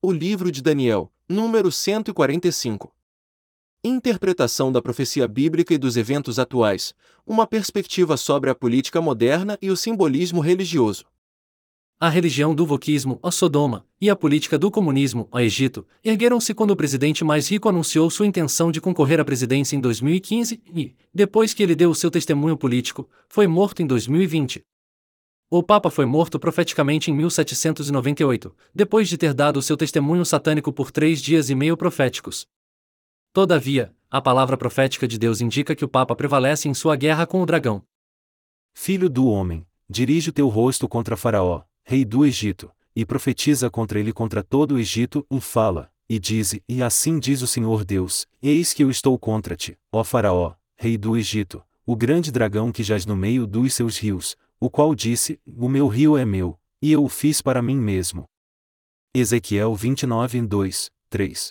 O livro de Daniel, número 145. Interpretação da profecia bíblica e dos eventos atuais, uma perspectiva sobre a política moderna e o simbolismo religioso. A religião do wokismo, a Sodoma, e a política do comunismo, a Egito, ergueram-se quando o presidente mais rico anunciou sua intenção de concorrer à presidência em 2015 e, depois que ele deu o seu testemunho político, foi morto em 2020. O Papa foi morto profeticamente em 1798, depois de ter dado o seu testemunho satânico por 3 dias e meio proféticos. Todavia, a palavra profética de Deus indica que o Papa prevalece em sua guerra com o dragão. Filho do homem, dirige o teu rosto contra Faraó, rei do Egito, e profetiza contra ele contra todo o Egito, e fala, e dize, e assim diz o Senhor Deus, eis que eu estou contra ti, ó Faraó, rei do Egito, o grande dragão que jaz no meio dos seus rios, o qual disse, o meu rio é meu, e eu o fiz para mim mesmo. Ezequiel 29, 2, 3.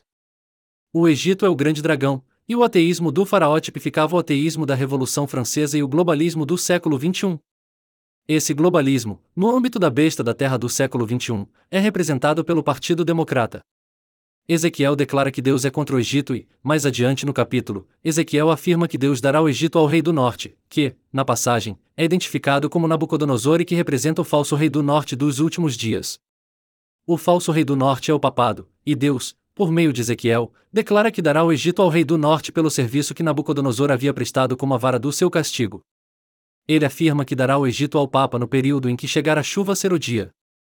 O Egito é o grande dragão, e o ateísmo do faraó tipificava o ateísmo da Revolução Francesa e o globalismo do século XXI. Esse globalismo, no âmbito da besta da terra do século XXI, é representado pelo Partido Democrata. Ezequiel declara que Deus é contra o Egito e, mais adiante no capítulo, Ezequiel afirma que Deus dará o Egito ao rei do norte, que, na passagem, é identificado como Nabucodonosor e que representa o falso rei do norte dos últimos dias. O falso rei do norte é o papado, e Deus, por meio de Ezequiel, declara que dará o Egito ao rei do norte pelo serviço que Nabucodonosor havia prestado como a vara do seu castigo. Ele afirma que dará o Egito ao Papa no período em que chegar a chuva serodia.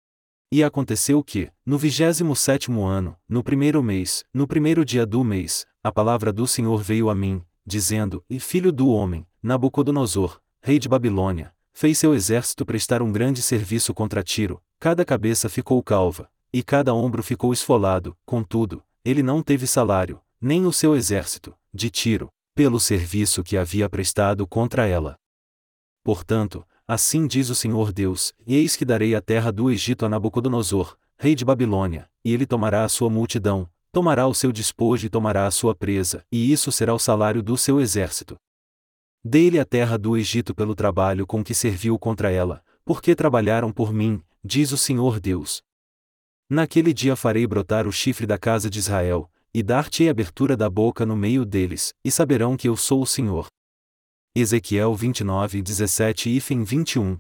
E aconteceu que, no 27º ano, no primeiro mês, no primeiro dia do mês, a palavra do Senhor veio a mim, dizendo, e filho do homem, Nabucodonosor, rei de Babilônia, fez seu exército prestar um grande serviço contra Tiro, cada cabeça ficou calva, e cada ombro ficou esfolado, contudo, ele não teve salário, nem o seu exército, de Tiro, pelo serviço que havia prestado contra ela. Portanto, assim diz o Senhor Deus, eis que darei a terra do Egito a Nabucodonosor, rei de Babilônia, e ele tomará a sua multidão, tomará o seu despojo e tomará a sua presa, e isso será o salário do seu exército. Dei-lhe a terra do Egito pelo trabalho com que serviu contra ela, porque trabalharam por mim, diz o Senhor Deus. Naquele dia farei brotar o chifre da casa de Israel, e dar-te-ei abertura da boca no meio deles, e saberão que eu sou o Senhor. Ezequiel 29, 17 e 21.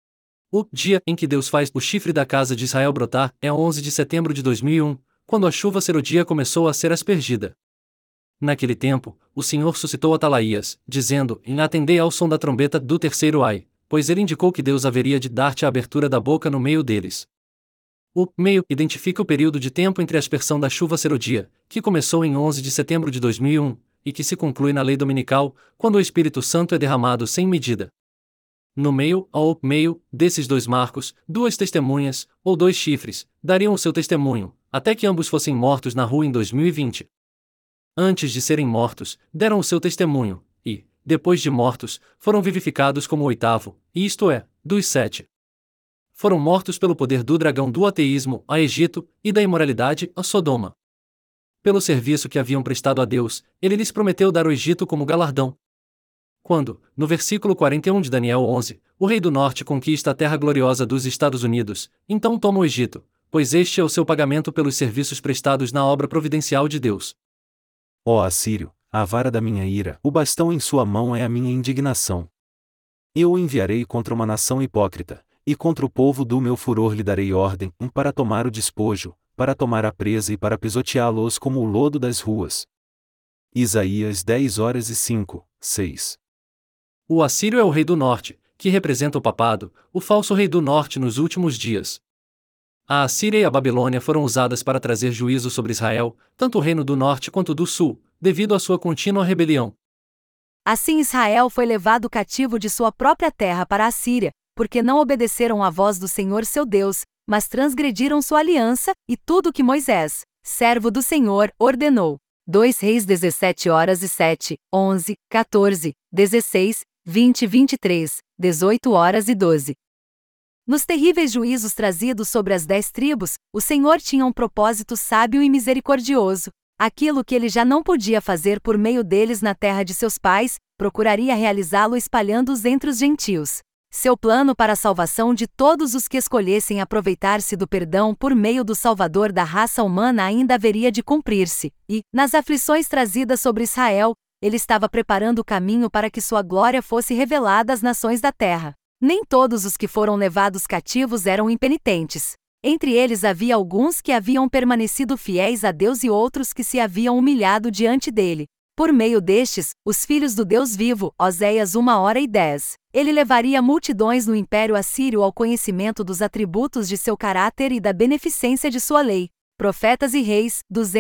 O dia em que Deus faz o chifre da casa de Israel brotar é 11 de setembro de 2001, quando a chuva serodia começou a ser aspergida. Naquele tempo, o Senhor suscitou Atalaías, dizendo, atendei ao som da trombeta do terceiro ai, pois ele indicou que Deus haveria de dar-te a abertura da boca no meio deles. O meio identifica o período de tempo entre a aspersão da chuva serodia, que começou em 11 de setembro de 2001, e que se conclui na lei dominical, quando o Espírito Santo é derramado sem medida. No meio, ao meio, desses dois marcos, 2 testemunhas, ou 2 chifres, dariam o seu testemunho, até que ambos fossem mortos na rua em 2020. Antes de serem mortos, deram o seu testemunho, e, depois de mortos, foram vivificados como o 8º, isto é, dos 7. Foram mortos pelo poder do dragão do ateísmo, a Egito, e da imoralidade, a Sodoma. Pelo serviço que haviam prestado a Deus, ele lhes prometeu dar o Egito como galardão. Quando, no versículo 41 de Daniel 11, o rei do norte conquista a terra gloriosa dos Estados Unidos, então toma o Egito, pois este é o seu pagamento pelos serviços prestados na obra providencial de Deus. Ó Assírio, a vara da minha ira, o bastão em sua mão é a minha indignação. Eu o enviarei contra uma nação hipócrita, e contra o povo do meu furor lhe darei ordem, para tomar o despojo, para tomar a presa e para pisoteá-los como o lodo das ruas. Isaías 10:5, 6. O Assírio é o rei do norte, que representa o papado, o falso rei do norte nos últimos dias. A Assíria e a Babilônia foram usadas para trazer juízo sobre Israel, tanto o reino do norte quanto do sul, devido à sua contínua rebelião. Assim Israel foi levado cativo de sua própria terra para a Assíria, porque não obedeceram à voz do Senhor seu Deus, mas transgrediram sua aliança, e tudo o que Moisés, servo do Senhor, ordenou. 2 Reis 17h07, 11, 14, 16, 20 e 23, 18h12. Nos terríveis juízos trazidos sobre as 10 tribos, o Senhor tinha um propósito sábio e misericordioso. Aquilo que ele já não podia fazer por meio deles na terra de seus pais, procuraria realizá-lo espalhando-os entre os gentios. Seu plano para a salvação de todos os que escolhessem aproveitar-se do perdão por meio do Salvador da raça humana ainda haveria de cumprir-se, e, nas aflições trazidas sobre Israel, ele estava preparando o caminho para que sua glória fosse revelada às nações da terra. Nem todos os que foram levados cativos eram impenitentes. Entre eles havia alguns que haviam permanecido fiéis a Deus e outros que se haviam humilhado diante dele. Por meio destes, os filhos do Deus vivo, Oséias 1:10. Ele levaria multidões no Império Assírio ao conhecimento dos atributos de seu caráter e da beneficência de sua lei. Profetas e Reis,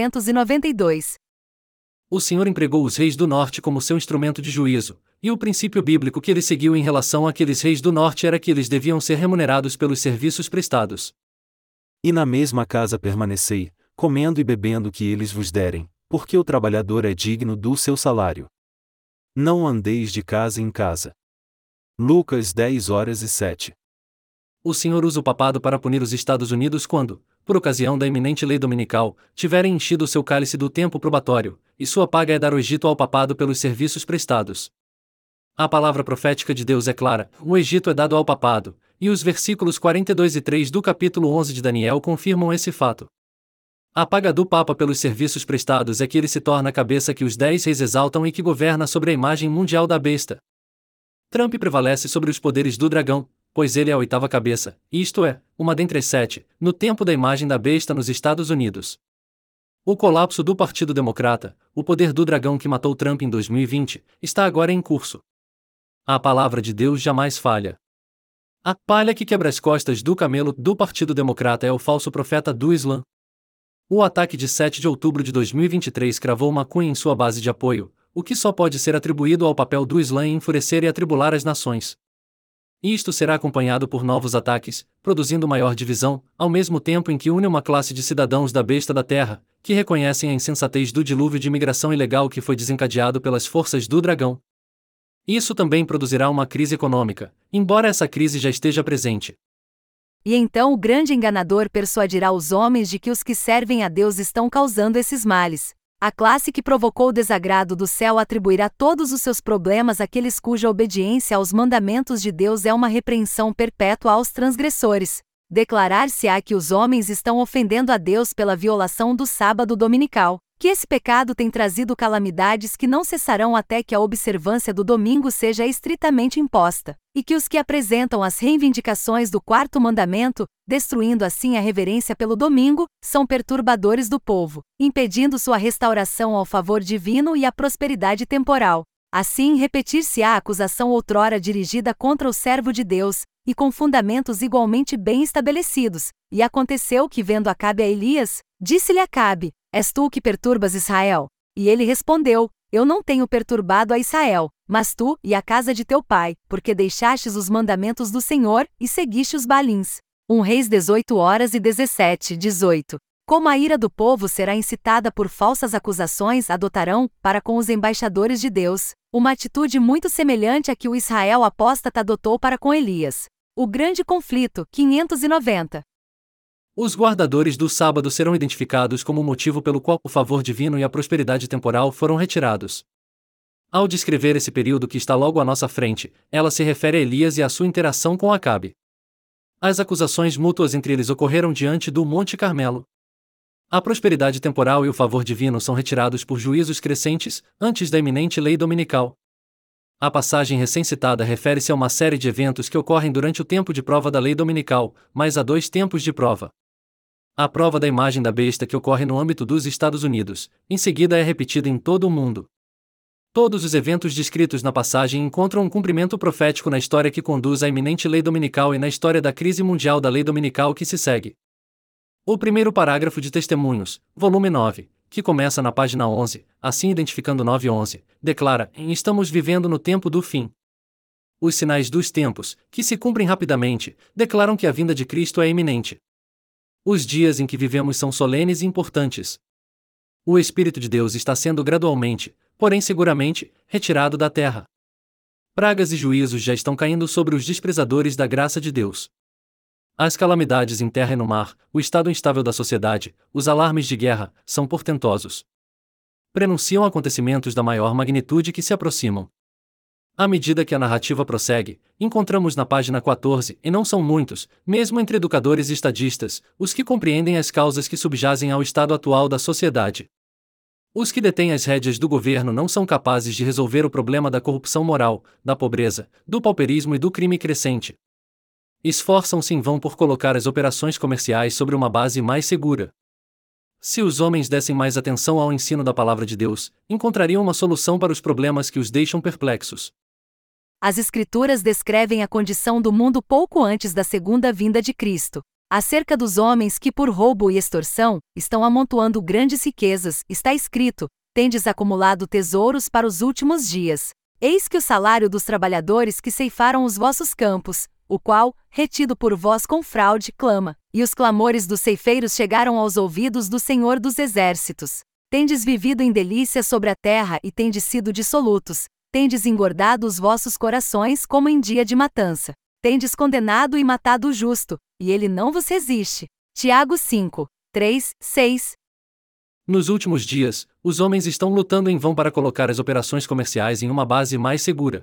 292. O Senhor empregou os reis do norte como seu instrumento de juízo, e o princípio bíblico que ele seguiu em relação àqueles reis do norte era que eles deviam ser remunerados pelos serviços prestados. E na mesma casa permanecei, comendo e bebendo o que eles vos derem, porque o trabalhador é digno do seu salário. Não andeis de casa em casa. Lucas 10:07. O Senhor usa o papado para punir os Estados Unidos quando, por ocasião da iminente lei dominical, tiverem enchido seu cálice do tempo probatório, e sua paga é dar o Egito ao papado pelos serviços prestados. A palavra profética de Deus é clara: o Egito é dado ao papado, e os versículos 42 e 3 do capítulo 11 de Daniel confirmam esse fato. A paga do Papa pelos serviços prestados é que ele se torna a cabeça que os 10 reis exaltam e que governa sobre a imagem mundial da besta. Trump prevalece sobre os poderes do dragão, pois ele é a oitava cabeça, isto é, uma dentre as 7, no tempo da imagem da besta nos Estados Unidos. O colapso do Partido Democrata, o poder do dragão que matou Trump em 2020, está agora em curso. A palavra de Deus jamais falha. A palha que quebra as costas do camelo do Partido Democrata é o falso profeta do Islã. O ataque de 7 de outubro de 2023 cravou uma cunha em sua base de apoio, o que só pode ser atribuído ao papel do Islã em enfurecer e atribular as nações. Isto será acompanhado por novos ataques, produzindo maior divisão, ao mesmo tempo em que une uma classe de cidadãos da besta da terra, que reconhecem a insensatez do dilúvio de imigração ilegal que foi desencadeado pelas forças do dragão. Isso também produzirá uma crise econômica, embora essa crise já esteja presente. E então o grande enganador persuadirá os homens de que os que servem a Deus estão causando esses males. A classe que provocou o desagrado do céu atribuirá todos os seus problemas àqueles cuja obediência aos mandamentos de Deus é uma repreensão perpétua aos transgressores. Declarar-se-á que os homens estão ofendendo a Deus pela violação do sábado dominical, que esse pecado tem trazido calamidades que não cessarão até que a observância do domingo seja estritamente imposta, e que os que apresentam as reivindicações do quarto mandamento, destruindo assim a reverência pelo domingo, são perturbadores do povo, impedindo sua restauração ao favor divino e à prosperidade temporal. Assim repetir-se-á a acusação outrora dirigida contra o servo de Deus, e com fundamentos igualmente bem estabelecidos. E aconteceu que, vendo Acabe a Elias, disse-lhe Acabe: És tu que perturbas Israel? E ele respondeu: Eu não tenho perturbado a Israel, mas tu e a casa de teu pai, porque deixastes os mandamentos do Senhor e seguiste os Baalins. 1 Reis 18:17-18. Como a ira do povo será incitada por falsas acusações, adotarão, para com os embaixadores de Deus, uma atitude muito semelhante à que o Israel apóstata adotou para com Elias. O grande conflito, 590. Os guardadores do sábado serão identificados como o motivo pelo qual o favor divino e a prosperidade temporal foram retirados. Ao descrever esse período que está logo à nossa frente, ela se refere a Elias e à sua interação com Acabe. As acusações mútuas entre eles ocorreram diante do Monte Carmelo. A prosperidade temporal e o favor divino são retirados por juízos crescentes, antes da iminente lei dominical. A passagem recém-citada refere-se a uma série de eventos que ocorrem durante o tempo de prova da lei dominical, mas há 2 tempos de prova. A prova da imagem da besta que ocorre no âmbito dos Estados Unidos, em seguida é repetida em todo o mundo. Todos os eventos descritos na passagem encontram um cumprimento profético na história que conduz à iminente lei dominical e na história da crise mundial da lei dominical que se segue. O primeiro parágrafo de Testemunhos, volume 9, que começa na página 11, assim identificando 9:11, declara: Estamos vivendo no tempo do fim. Os sinais dos tempos, que se cumprem rapidamente, declaram que a vinda de Cristo é iminente. Os dias em que vivemos são solenes e importantes. O Espírito de Deus está sendo gradualmente, porém seguramente, retirado da terra. Pragas e juízos já estão caindo sobre os desprezadores da graça de Deus. As calamidades em terra e no mar, o estado instável da sociedade, os alarmes de guerra, são portentosos. Prenunciam acontecimentos da maior magnitude que se aproximam. À medida que a narrativa prossegue, encontramos na página 14, e não são muitos, mesmo entre educadores e estadistas, os que compreendem as causas que subjazem ao estado atual da sociedade. Os que detêm as rédeas do governo não são capazes de resolver o problema da corrupção moral, da pobreza, do pauperismo e do crime crescente. Esforçam-se em vão por colocar as operações comerciais sobre uma base mais segura. Se os homens dessem mais atenção ao ensino da palavra de Deus, encontrariam uma solução para os problemas que os deixam perplexos. As Escrituras descrevem a condição do mundo pouco antes da segunda vinda de Cristo. Acerca dos homens que, por roubo e extorsão, estão amontoando grandes riquezas, está escrito: tendes acumulado tesouros para os últimos dias. Eis que o salário dos trabalhadores que ceifaram os vossos campos, o qual, retido por vós com fraude, clama, e os clamores dos ceifeiros chegaram aos ouvidos do Senhor dos Exércitos. Tendes vivido em delícia sobre a terra e tendes sido dissolutos. Tendes engordado os vossos corações como em dia de matança. Tendes condenado e matado o justo, e ele não vos resiste. Tiago 5, 3, 6. Nos últimos dias, os homens estão lutando em vão para colocar as operações comerciais em uma base mais segura.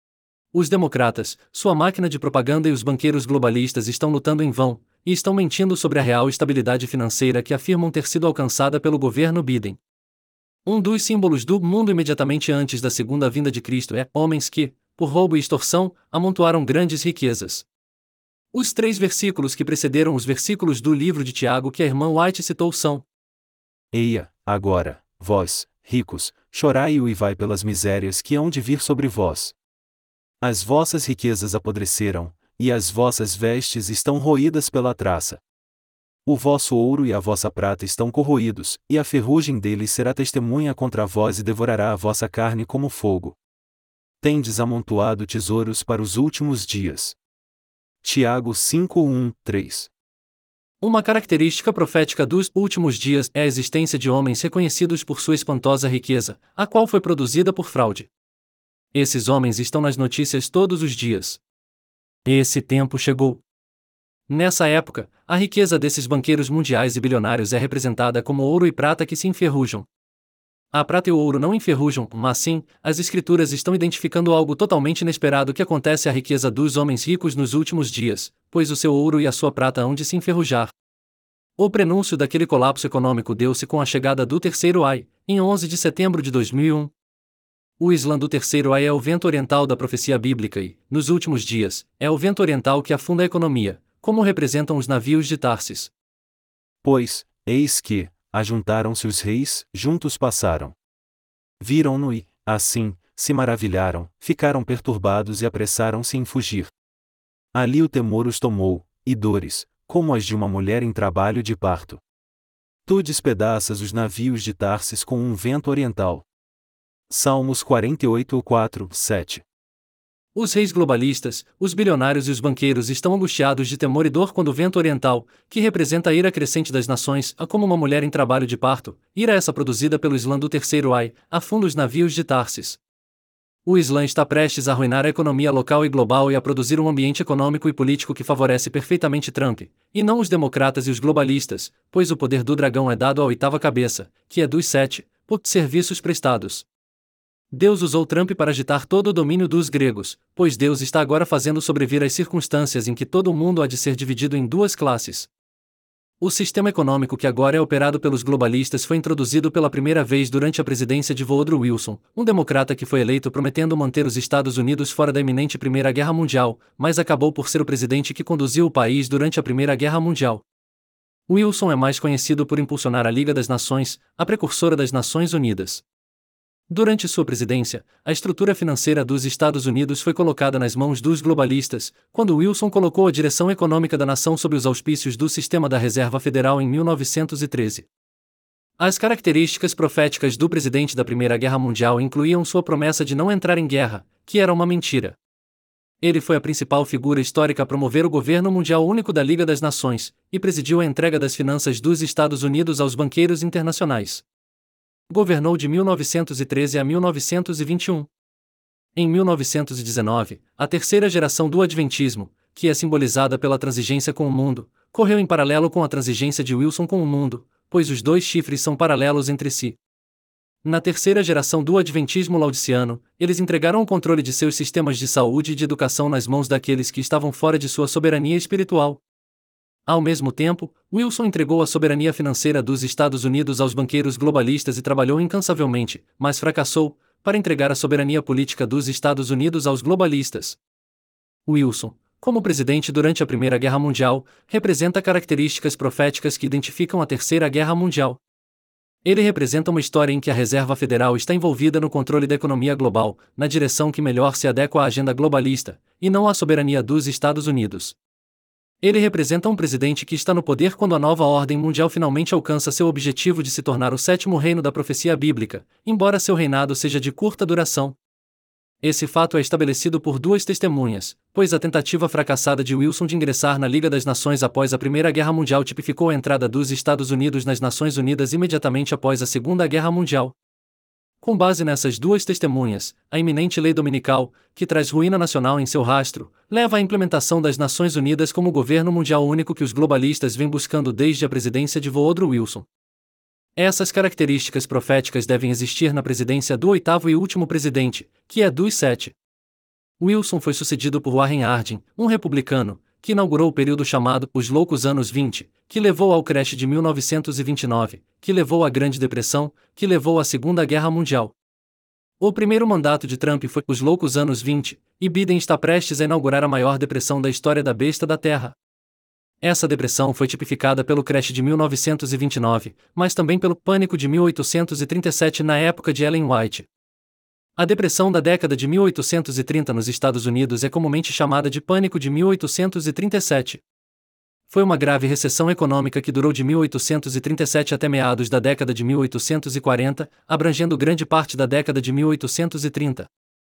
Os democratas, sua máquina de propaganda e os banqueiros globalistas estão lutando em vão, e estão mentindo sobre a real estabilidade financeira que afirmam ter sido alcançada pelo governo Biden. Um dos símbolos do mundo imediatamente antes da segunda vinda de Cristo é homens que, por roubo e extorsão, amontoaram grandes riquezas. Os 3 versículos que precederam os versículos do livro de Tiago que a irmã White citou são: Eia, agora, vós, ricos, chorai e uivai pelas misérias que hão de vir sobre vós. As vossas riquezas apodreceram, e as vossas vestes estão roídas pela traça. O vosso ouro e a vossa prata estão corroídos, e a ferrugem deles será testemunha contra vós e devorará a vossa carne como fogo. Tendes amontoado tesouros para os últimos dias. Tiago 5, 3. Uma característica profética dos últimos dias é a existência de homens reconhecidos por sua espantosa riqueza, a qual foi produzida por fraude. Esses homens estão nas notícias todos os dias. Esse tempo chegou. Nessa época, a riqueza desses banqueiros mundiais e bilionários é representada como ouro e prata que se enferrujam. A prata e o ouro não enferrujam, mas sim, as Escrituras estão identificando algo totalmente inesperado que acontece à riqueza dos homens ricos nos últimos dias, pois o seu ouro e a sua prata hão de se enferrujar. O prenúncio daquele colapso econômico deu-se com a chegada do terceiro Ai, em 11 de setembro de 2001. O Islã do terceiro Ai é o vento oriental da profecia bíblica e, nos últimos dias, é o vento oriental que afunda a economia, como representam os navios de Tarsis. Pois, eis que, ajuntaram-se os reis, juntos passaram. Viram-no e, assim, se maravilharam, ficaram perturbados e apressaram-se em fugir. Ali o temor os tomou, e dores, como as de uma mulher em trabalho de parto. Tu despedaças os navios de Tarsis com um vento oriental. Salmos 48, 4, 7. Os reis globalistas, os bilionários e os banqueiros estão angustiados de temor e dor quando o vento oriental, que representa a ira crescente das nações, a como uma mulher em trabalho de parto, ira essa produzida pelo Islã do terceiro Ai, afunda os navios de Tarsis. O Islã está prestes a arruinar a economia local e global e a produzir um ambiente econômico e político que favorece perfeitamente Trump, e não os democratas e os globalistas, pois o poder do dragão é dado à oitava cabeça, que é dos 7, por serviços prestados. Deus usou Trump para agitar todo o domínio dos gregos, pois Deus está agora fazendo sobrevir as circunstâncias em que todo o mundo há de ser dividido em 2 classes. O sistema econômico que agora é operado pelos globalistas foi introduzido pela primeira vez durante a presidência de Woodrow Wilson, um democrata que foi eleito prometendo manter os Estados Unidos fora da iminente Primeira Guerra Mundial, mas acabou por ser o presidente que conduziu o país durante a Primeira Guerra Mundial. Wilson é mais conhecido por impulsionar a Liga das Nações, a precursora das Nações Unidas. Durante sua presidência, a estrutura financeira dos Estados Unidos foi colocada nas mãos dos globalistas, quando Wilson colocou a direção econômica da nação sob os auspícios do Sistema da Reserva Federal em 1913. As características proféticas do presidente da Primeira Guerra Mundial incluíam sua promessa de não entrar em guerra, que era uma mentira. Ele foi a principal figura histórica a promover o governo mundial único da Liga das Nações, e presidiu a entrega das finanças dos Estados Unidos aos banqueiros internacionais. Governou de 1913 a 1921. Em 1919, a terceira geração do Adventismo, que é simbolizada pela transigência com o mundo, correu em paralelo com a transigência de Wilson com o mundo, pois os 2 chifres são paralelos entre si. Na terceira geração do Adventismo laodiceano, eles entregaram o controle de seus sistemas de saúde e de educação nas mãos daqueles que estavam fora de sua soberania espiritual. Ao mesmo tempo, Wilson entregou a soberania financeira dos Estados Unidos aos banqueiros globalistas e trabalhou incansavelmente, mas fracassou, para entregar a soberania política dos Estados Unidos aos globalistas. Wilson, como presidente durante a Primeira Guerra Mundial, representa características proféticas que identificam a Terceira Guerra Mundial. Ele representa uma história em que a Reserva Federal está envolvida no controle da economia global, na direção que melhor se adequa à agenda globalista, e não à soberania dos Estados Unidos. Ele representa um presidente que está no poder quando a nova ordem mundial finalmente alcança seu objetivo de se tornar o sétimo reino da profecia bíblica, embora seu reinado seja de curta duração. Esse fato é estabelecido por duas testemunhas, pois a tentativa fracassada de Wilson de ingressar na Liga das Nações após a Primeira Guerra Mundial tipificou a entrada dos Estados Unidos nas Nações Unidas imediatamente após a Segunda Guerra Mundial. Com base nessas duas testemunhas, a iminente lei dominical, que traz ruína nacional em seu rastro, leva à implementação das Nações Unidas como governo mundial único que os globalistas vêm buscando desde a presidência de Woodrow Wilson. Essas características proféticas devem existir na presidência do oitavo e último presidente, que é dos 7. Wilson foi sucedido por Warren Harding, um republicano, que inaugurou o período chamado Os Loucos Anos 20, que levou ao crash de 1929, que levou à Grande Depressão, que levou à Segunda Guerra Mundial. O primeiro mandato de Trump foi Os Loucos Anos 20, e Biden está prestes a inaugurar a maior depressão da história da besta da Terra. Essa depressão foi tipificada pelo crash de 1929, mas também pelo pânico de 1837 na época de Ellen White. A depressão da década de 1830 nos Estados Unidos é comumente chamada de pânico de 1837. Foi uma grave recessão econômica que durou de 1837 até meados da década de 1840, abrangendo grande parte da década de 1830.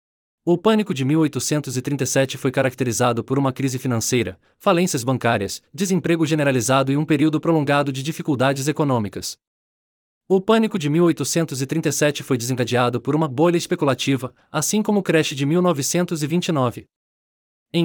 O pânico de 1837 foi caracterizado por uma crise financeira, falências bancárias, desemprego generalizado e um período prolongado de dificuldades econômicas. O pânico de 1837 foi desencadeado por uma bolha especulativa, assim como o crash de 1929. Em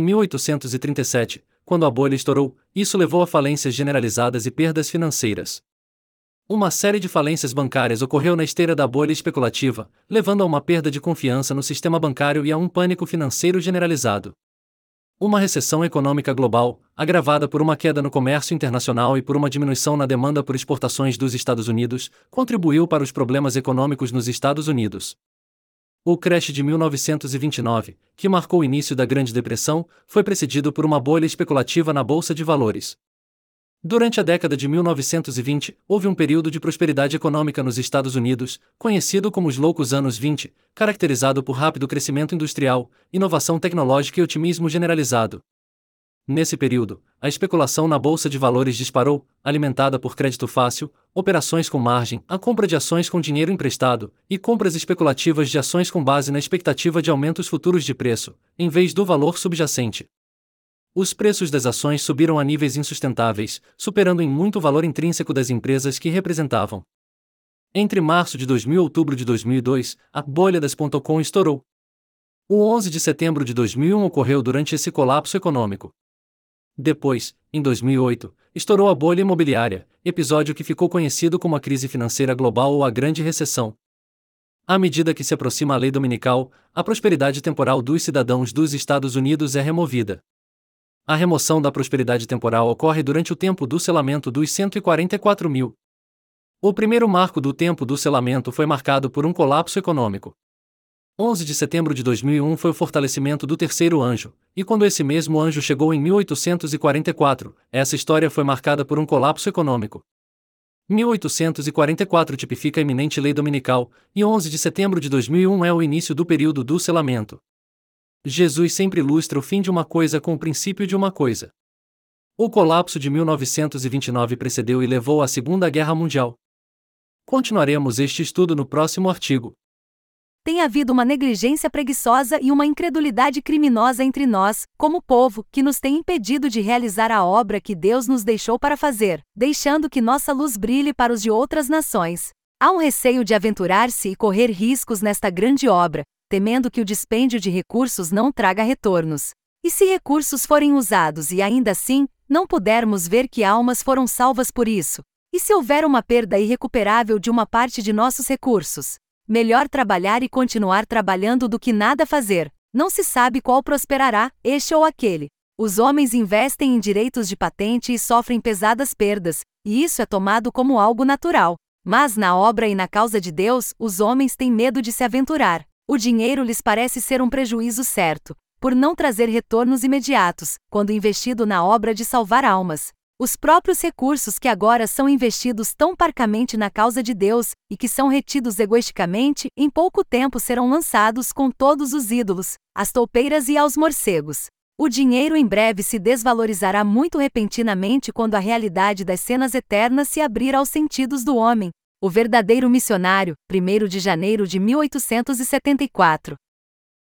1837, quando a bolha estourou, isso levou a falências generalizadas e perdas financeiras. Uma série de falências bancárias ocorreu na esteira da bolha especulativa, levando a uma perda de confiança no sistema bancário e a um pânico financeiro generalizado. Uma recessão econômica global, agravada por uma queda no comércio internacional e por uma diminuição na demanda por exportações dos Estados Unidos, contribuiu para os problemas econômicos nos Estados Unidos. O crash de 1929, que marcou o início da Grande Depressão, foi precedido por uma bolha especulativa na Bolsa de Valores. Durante a década de 1920, houve um período de prosperidade econômica nos Estados Unidos, conhecido como os Loucos Anos 20, caracterizado por rápido crescimento industrial, inovação tecnológica e otimismo generalizado. Nesse período, a especulação na Bolsa de Valores disparou, alimentada por crédito fácil, operações com margem, a compra de ações com dinheiro emprestado, e compras especulativas de ações com base na expectativa de aumentos futuros de preço, em vez do valor subjacente. Os preços das ações subiram a níveis insustentáveis, superando em muito o valor intrínseco das empresas que representavam. Entre março de 2000 e outubro de 2002, a bolha das .com estourou. O 11 de setembro de 2001 ocorreu durante esse colapso econômico. Depois, em 2008, estourou a bolha imobiliária, episódio que ficou conhecido como a crise financeira global ou a Grande Recessão. À medida que se aproxima a lei dominical, a prosperidade temporal dos cidadãos dos Estados Unidos é removida. A remoção da prosperidade temporal ocorre durante o tempo do selamento dos 144 mil. O primeiro marco do tempo do selamento foi marcado por um colapso econômico. 11 de setembro de 2001 foi o fortalecimento do terceiro anjo, e quando esse mesmo anjo chegou em 1844, essa história foi marcada por um colapso econômico. 1844 tipifica a iminente lei dominical, e 11 de setembro de 2001 é o início do período do selamento. Jesus sempre ilustra o fim de uma coisa com o princípio de uma coisa. O colapso de 1929 precedeu e levou à Segunda Guerra Mundial. Continuaremos este estudo no próximo artigo. Tem havido uma negligência preguiçosa e uma incredulidade criminosa entre nós, como povo, que nos tem impedido de realizar a obra que Deus nos deixou para fazer, deixando que nossa luz brilhe para os de outras nações. Há um receio de aventurar-se e correr riscos nesta grande obra, temendo que o dispêndio de recursos não traga retornos. E se recursos forem usados e ainda assim, não pudermos ver que almas foram salvas por isso? E se houver uma perda irrecuperável de uma parte de nossos recursos? Melhor trabalhar e continuar trabalhando do que nada fazer. Não se sabe qual prosperará, este ou aquele. Os homens investem em direitos de patente e sofrem pesadas perdas, e isso é tomado como algo natural. Mas na obra e na causa de Deus, os homens têm medo de se aventurar. O dinheiro lhes parece ser um prejuízo certo, por não trazer retornos imediatos, quando investido na obra de salvar almas. Os próprios recursos que agora são investidos tão parcamente na causa de Deus, e que são retidos egoisticamente, em pouco tempo serão lançados com todos os ídolos, às toupeiras e aos morcegos. O dinheiro em breve se desvalorizará muito repentinamente quando a realidade das cenas eternas se abrir aos sentidos do homem. O verdadeiro missionário, 1º de janeiro de 1874.